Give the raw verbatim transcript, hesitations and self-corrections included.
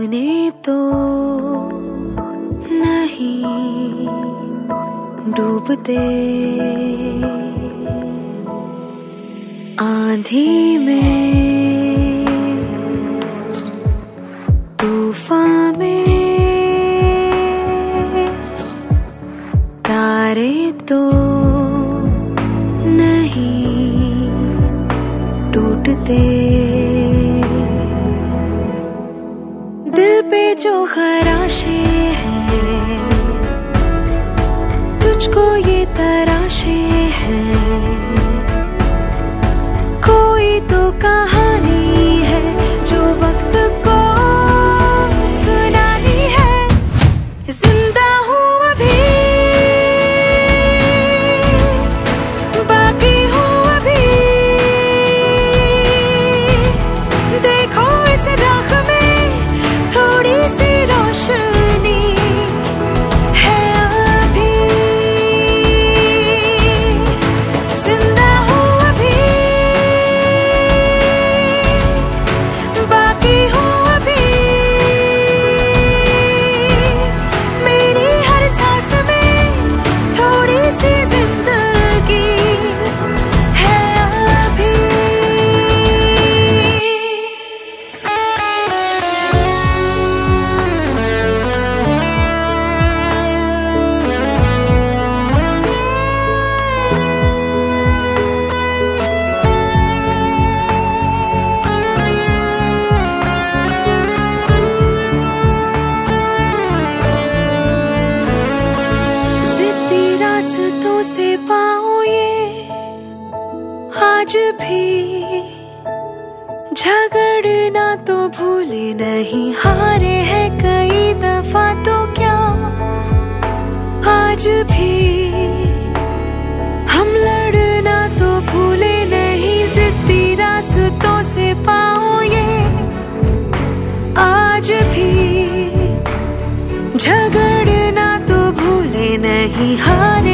सपने तो नहीं डूबते, आंधी में तूफान में तारे तो नहीं टूटते। दिल पे जो खराशे हैं तुझको ये तराशे हैं, कोई तो कहानी है जो वक्त को सुनानी है। जिंदा हूँ अभी, बाकी हूँ अभी, देखो इस राख में थोड़ी सी रोशनी है अभी। जिंदा हूँ अभी, बाकी हूँ अभी, मेरी हर सांस में थोड़ी सी जिंदगी है अभी। जिद्दी रास्तों से पाऊं ये आज भी, झगड़ना तो भूले नहीं, हारे हैं कई दफा तो क्या आज भी हम लड़ना तो भूले नहीं। जिद्दी रास्तों से पाऊं ये आज भी, झगड़ना तो भूले नहीं, हारे